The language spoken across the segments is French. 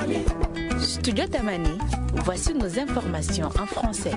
Studio Tamani, voici nos informations en français.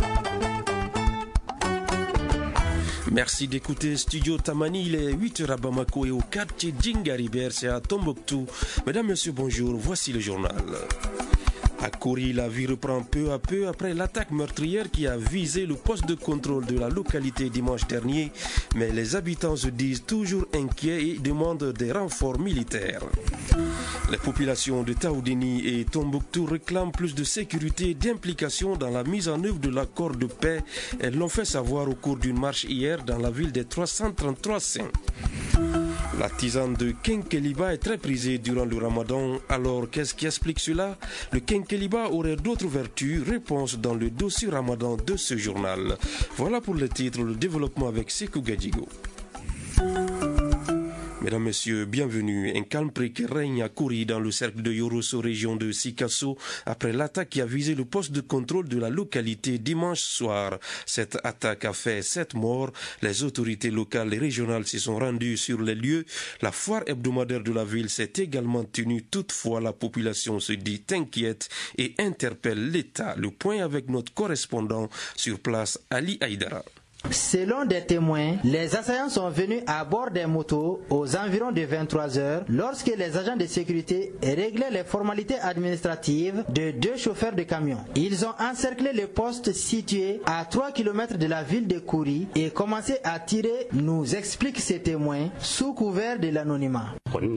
Merci d'écouter Studio Tamani, il est 8h à Bamako et au quartier Djingariber, c'est à Tombouctou. Mesdames, Messieurs, bonjour, voici le journal. À Kouri, la vie reprend peu à peu après l'attaque meurtrière qui a visé le poste de contrôle de la localité dimanche dernier. Mais les habitants se disent toujours inquiets et demandent des renforts militaires. Les populations de Taoudini et Tombouctou réclament plus de sécurité et d'implication dans la mise en œuvre de l'accord de paix. Elles l'ont fait savoir au cours d'une marche hier dans la ville des 333 saints. La tisane de Kenkeliba est très prisée durant le ramadan. Alors, qu'est-ce qui explique cela? Le Kenkeliba aurait d'autres vertus. Réponse dans le dossier ramadan de ce journal. Voilà pour le titre, le développement avec Sekou Gadjigo. Mesdames, Messieurs, bienvenue. Un calme précaire règne à Kouri dans le cercle de Yorosso, région de Sikasso, après l'attaque qui a visé le poste de contrôle de la localité dimanche soir. Cette attaque a fait 7 morts. Les autorités locales et régionales se sont rendues sur les lieux. La foire hebdomadaire de la ville s'est également tenue. Toutefois, la population se dit inquiète et interpelle l'État. Le point avec notre correspondant sur place, Ali Haïdara. Selon des témoins, les assaillants sont venus à bord des motos aux environs de 23 heures lorsque les agents de sécurité réglaient les formalités administratives de 2 chauffeurs de camions. Ils ont encerclé le poste situé à 3 km de la ville de Kouri et commencé à tirer, nous expliquent ces témoins, sous couvert de l'anonymat.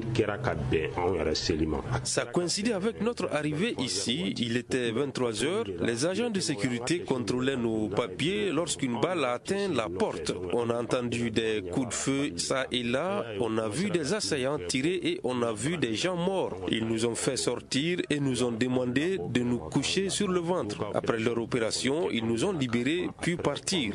Ça coïncidait avec notre arrivée ici. Il était 23 heures. Les agents de sécurité contrôlaient nos papiers lorsqu'une balle a atteint la porte. On a entendu des coups de feu ça et là. On a vu des assaillants tirer et on a vu des gens morts. Ils nous ont fait sortir et nous ont demandé de nous coucher sur le ventre. Après leur opération, ils nous ont libérés puis partir.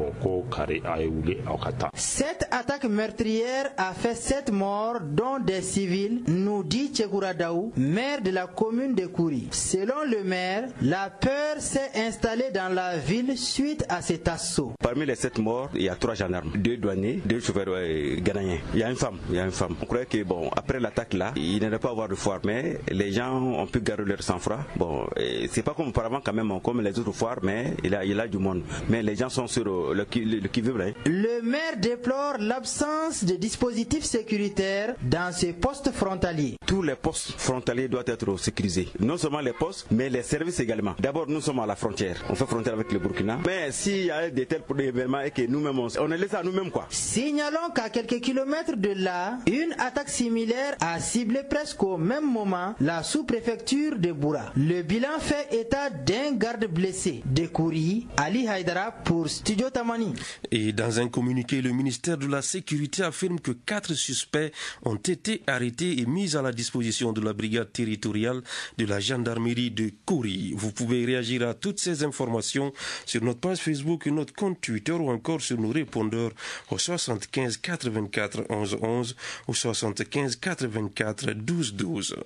Cette attaque meurtrière a fait 7 morts, dont des civils, nous dit Tchekoura Daou, maire de la commune de Kouri. Selon le maire, la peur s'est installée dans la ville suite à cet assaut. Parmi les 7 morts, il y a 3 gendarmes, 2 douaniers, 2 chauffeurs ghanéens. Il y a une femme. On croyait que après l'attaque là, il n'allait pas avoir de foire, mais les gens ont pu garder leur sang-froid. C'est pas comme auparavant quand même, comme les autres foires, mais il y a du monde. Mais les gens sont sur le qui-vive. Le maire déplore l'absence de dispositifs sécuritaires dans ces postes frontaliers. Tous les postes frontaliers doivent être sécurisés. Non seulement les postes, mais les services également. D'abord, nous sommes à la frontière. On fait frontière avec le Burkina. Mais s'il y a des tels événements et que nous-mêmes, on est laissé à nous-mêmes quoi. Signalons qu'à quelques kilomètres de là, une attaque similaire a ciblé presque au même moment la sous-préfecture de Boura. Le bilan fait état d'un garde blessé. De Kouri, Ali Haïdara pour Studio Tamani. Et dans un communiqué, le ministère de la Sécurité affirme que 4 suspects ont été arrêtés et mis à la disposition de la brigade territoriale de la gendarmerie de Kouri. Vous pouvez réagir à toutes ces informations sur notre page Facebook et notre compte Twitter ou encore sur nos répondeurs au 75 84 11 11 ou 75 84 12 12.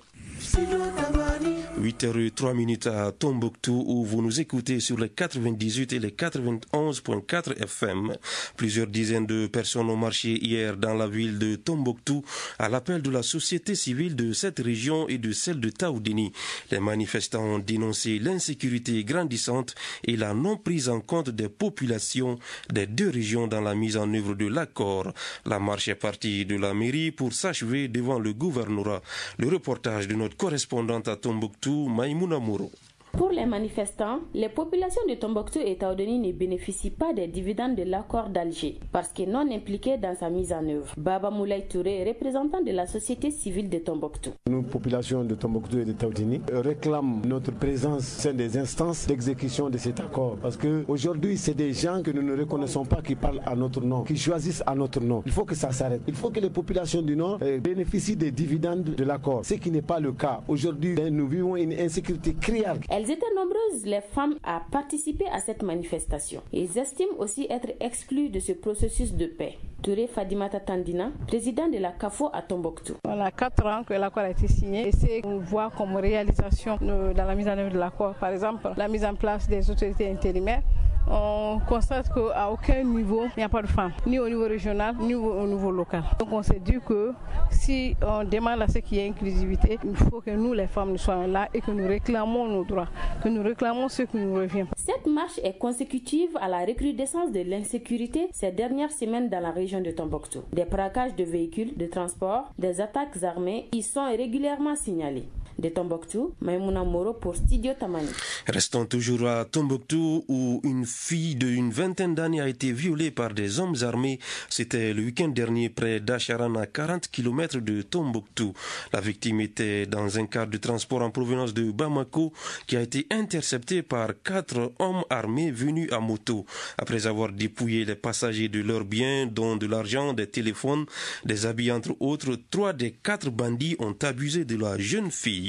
8h03 à Tombouctou où vous nous écoutez sur les 98 et les 91.4 FM. Plusieurs dizaines de personnes ont marché hier dans la ville de Tombouctou à l'appel de la société civile de cette région et de celle de Taoudini. Les manifestants ont dénoncé l'insécurité grandissante et la non prise en compte des populations des 2 régions dans la mise en œuvre de l'accord. La marche est partie de la mairie pour s'achever devant le gouvernorat. Le reportage de notre correspondante à Tombouctou, Maïmouna Mouro. Pour les manifestants, les populations de Tombouctou et Taoudini ne bénéficient pas des dividendes de l'accord d'Alger parce que non impliqués dans sa mise en œuvre. Baba Moulay Touré, représentant de la société civile de Tombouctou. Nous, populations de Tombouctou et de Taoudini, réclament notre présence au sein des instances d'exécution de cet accord parce qu'aujourd'hui, c'est des gens que nous ne reconnaissons pas qui parlent à notre nom, qui choisissent à notre nom. Il faut que ça s'arrête. Il faut que les populations du Nord bénéficient des dividendes de l'accord, ce qui n'est pas le cas. Aujourd'hui, nous vivons une insécurité criarde. Elles étaient nombreuses, les femmes, à participer à cette manifestation. Ils estiment aussi être exclus de ce processus de paix. Touré Fadimata Tandina, président de la CAFO à Tombouctou. On a 4 ans que l'accord a été signé et c'est qu'on voit comme réalisation dans la mise en œuvre de l'accord. Par exemple, la mise en place des autorités intérimaires. on constate qu'à aucun niveau, il n'y a pas de femmes, ni au niveau régional, ni au niveau local. Donc on s'est dit que si on demande à ce qu'il y ait inclusivité, il faut que nous, les femmes, nous soyons là et que nous réclamons nos droits, que nous réclamons ce qui nous revient. Cette marche est consécutive à la recrudescence de l'insécurité ces dernières semaines dans la région de Tombouctou. Des braquages de véhicules de transport, des attaques armées y sont régulièrement signalés. De Tombouctou, Maïmouna Moro pour Studio Tamani. Restons toujours à Tombouctou où une fille d'une vingtaine d'années a été violée par des hommes armés. C'était le week-end dernier près d'Acharan à 40 km de Tombouctou. La victime était dans un car de transport en provenance de Bamako qui a été intercepté par 4 hommes armés venus à moto. Après avoir dépouillé les passagers de leurs biens, dont de l'argent, des téléphones, des habits entre autres, 3 des 4 bandits ont abusé de la jeune fille.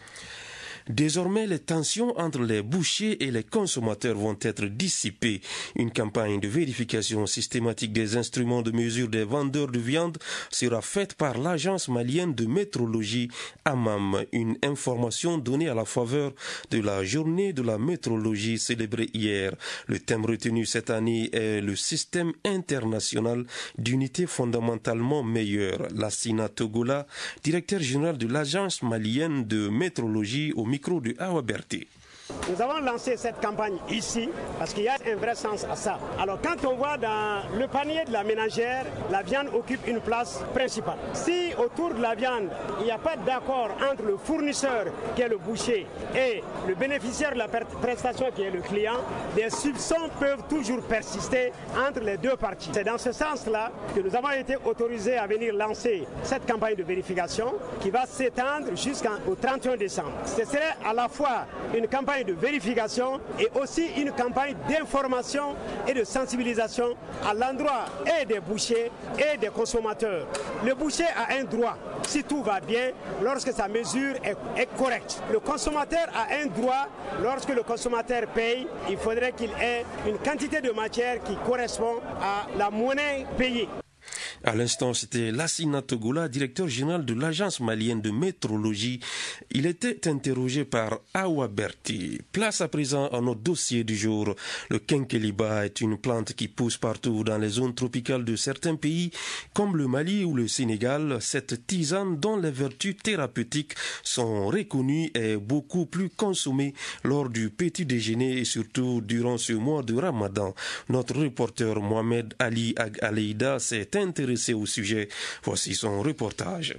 Désormais, les tensions entre les bouchers et les consommateurs vont être dissipées. Une campagne de vérification systématique des instruments de mesure des vendeurs de viande sera faite par l'agence malienne de métrologie AMAM. Une information donnée à la faveur de la journée de la métrologie célébrée hier. Le thème retenu cette année est le système international d'unité fondamentalement meilleure. Lassina Togola, directeur général de l'agence malienne de métrologie au micro de Awa Berté. Nous avons lancé cette campagne ici parce qu'il y a un vrai sens à ça. Alors quand on voit dans le panier de la ménagère, la viande occupe une place principale. Si autour de la viande, il n'y a pas d'accord entre le fournisseur qui est le boucher et le bénéficiaire de la prestation qui est le client, des soupçons peuvent toujours persister entre les deux parties. C'est dans ce sens-là que nous avons été autorisés à venir lancer cette campagne de vérification qui va s'étendre jusqu'au 31 décembre. Ce serait à la fois une campagne de vérification et aussi une campagne d'information et de sensibilisation à l'endroit et des bouchers et des consommateurs. Le boucher a un droit, si tout va bien, lorsque sa mesure est correcte. Le consommateur a un droit, lorsque le consommateur paye, il faudrait qu'il ait une quantité de matière qui correspond à la monnaie payée. À l'instant, c'était Lassina Togola, directeur général de l'agence malienne de métrologie. Il était interrogé par Awa Berti. Place à présent à notre dossier du jour. Le kenkeliba est une plante qui pousse partout dans les zones tropicales de certains pays, comme le Mali ou le Sénégal. Cette tisane, dont les vertus thérapeutiques sont reconnues, est beaucoup plus consommée lors du petit déjeuner et surtout durant ce mois de Ramadan. Notre reporter Mohamed Ali Ag-Aleida s'est intéressé au sujet. Voici son reportage.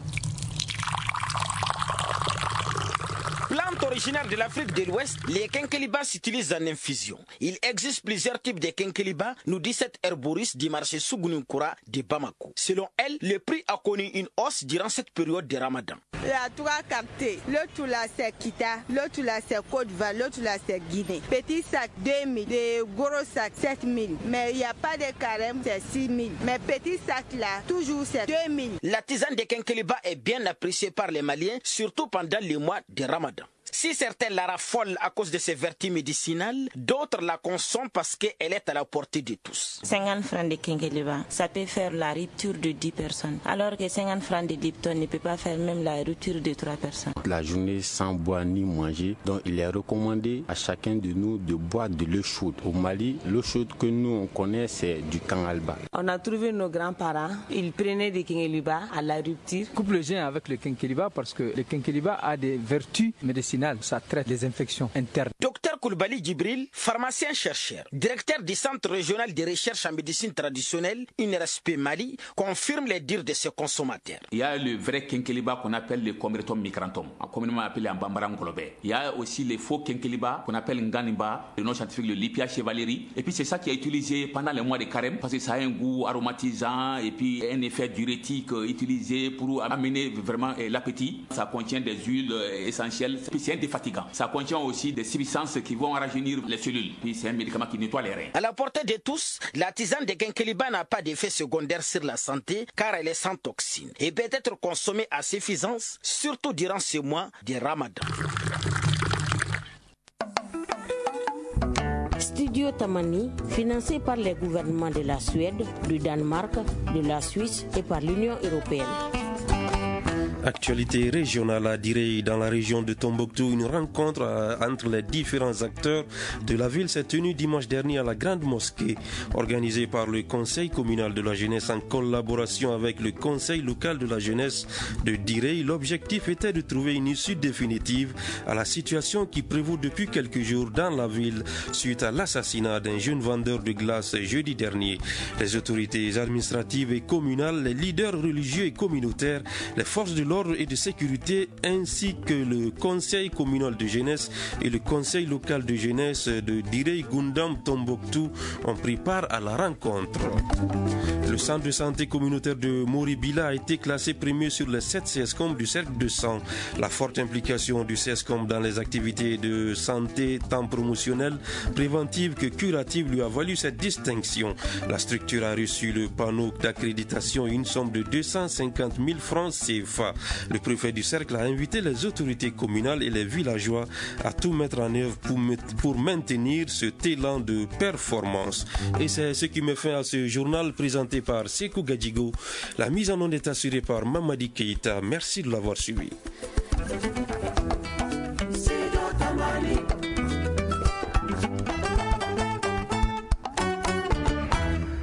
Plante originaire de l'Afrique de l'Ouest, les kenkeliba s'utilisent en infusion. Il existe plusieurs types de kenkeliba, nous dit cette herboriste du marché Sugununkura de Bamako. Selon elle, le prix a connu une hausse durant cette période de Ramadan. Il y a 3 quartiers. L'autre là c'est Kita, l'autre là c'est Côte d'Ivoire, l'autre là c'est Guinée. Petit sac 2000, les gros sacs 7000. Mais il n'y a pas de carême, c'est 6000. Mais petit sac là, toujours c'est 2000. La tisane de kenkeliba est bien appréciée par les Maliens, surtout pendant le mois de Ramadan. Si certains la raffolent à cause de ses vertus médicinales, d'autres la consomment parce qu'elle est à la portée de tous. 50 francs de kenkeliba, ça peut faire la rupture de 10 personnes. Alors que 50 francs de Lipton ne peut pas faire même la rupture de 3 personnes. La journée sans boire ni manger, donc il est recommandé à chacun de nous de boire de l'eau chaude. Au Mali, l'eau chaude que nous on connaît, c'est du kangalba. On a trouvé nos grands-parents, ils prenaient des kenkeliba à la rupture. Coupe le gène avec le kenkeliba parce que le kenkeliba a des vertus médicinales. Ça traite les infections internes. Docteur Koulibaly Djibril, pharmacien-chercheur, directeur du Centre régional de recherche en médecine traditionnelle, INRSP Mali, confirme les dires de ses consommateurs. Il y a le vrai kenkeliba qu'on appelle le Comeretum micranthum, communément appelé en bambara ngolobé. Il y a aussi les faux kenkeliba qu'on appelle nganimba, le nom scientifique le Lipia chevalieri. Et puis c'est ça qui est utilisé pendant les mois de carême parce que ça a un goût aromatisant et puis un effet diurétique utilisé pour amener vraiment l'appétit. Ça contient des huiles essentielles. Puis c'est un défatigant. Ça contient aussi des substances qui vont rajeunir les cellules. Puis c'est un médicament qui nettoie les reins. À la portée de tous, la tisane de kenkeliba n'a pas d'effet secondaire sur la santé car elle est sans toxines et peut être consommée à suffisance, surtout durant ce mois de Ramadan. Studio Tamani, financé par les gouvernements de la Suède, du Danemark, de la Suisse et par l'Union européenne. Actualité régionale à Diré, dans la région de Tombouctou, une rencontre entre les différents acteurs de la ville s'est tenue dimanche dernier à la Grande Mosquée, organisée par le Conseil communal de la jeunesse en collaboration avec le Conseil local de la jeunesse de Diré. L'objectif était de trouver une issue définitive à la situation qui prévaut depuis quelques jours dans la ville suite à l'assassinat d'un jeune vendeur de glace jeudi dernier. Les autorités administratives et communales, les leaders religieux et communautaires, les forces de l'ordre et de sécurité ainsi que le Conseil communal de jeunesse et le Conseil local de jeunesse de Diré Gundam Tombouctou ont pris part à la rencontre. Le centre de santé communautaire de Moribila a été classé premier sur les 7 CSCOM du cercle de sang. La forte implication du CSCOM dans les activités de santé tant promotionnelles, préventives que curatives lui a valu cette distinction. La structure a reçu le panneau d'accréditation et une somme de 250 000 francs CFA. Le préfet du cercle a invité les autorités communales et les villageois à tout mettre en œuvre pour maintenir ce élan de performance. Et c'est ce qui met fin à ce journal présenté par Sekou Gadjigo. La mise en onde est assurée par Mamadi Keïta. Merci de l'avoir suivi.